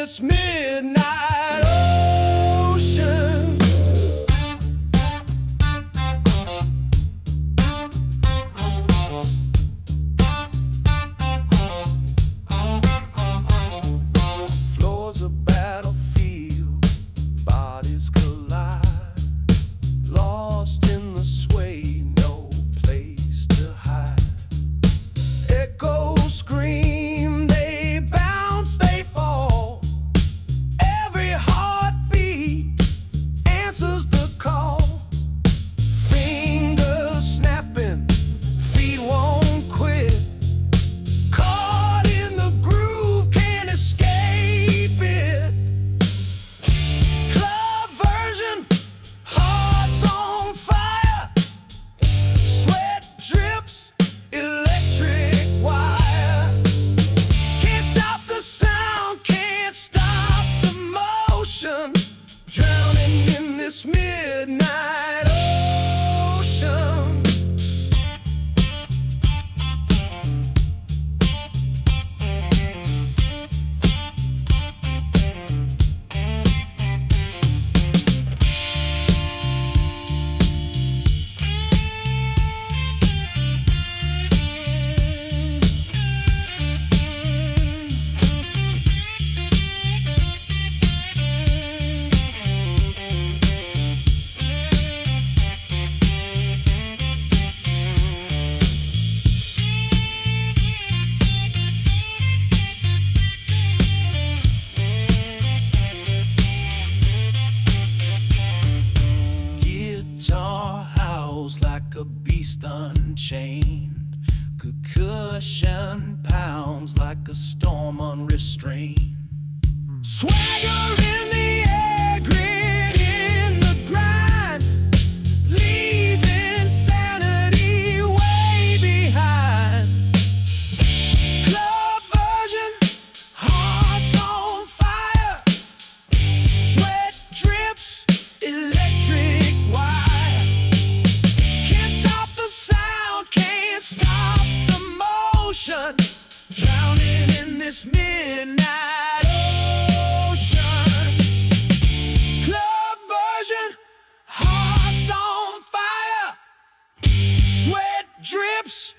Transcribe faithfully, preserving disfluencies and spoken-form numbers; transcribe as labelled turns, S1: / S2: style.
S1: this midnight ocean. Floors a battlefield, bodies collide, lost in the sway, no place to hide. Echoes scream, they bounce, they fall. Every heartbeat answers the call. Fingers snapping, feet won't quit. Caught in the groove, can't escape it. Club version, hearts on fire. Sweat drips, electric wire. Can't stop the sound, can't stop the motion. Drowning in this midnight ocean. Guitar howls like a beast unchained. Percussion pounds like a storm unrestrained. Swagger in the air, grit in the grind. Leaving sanity way behind. Club version, hearts on fire. Sweat drips, electric wire. Can't stop the sound, can't stop the motion. Drowning in this midnight ocean. Club version, hearts on fire. Sweat drips,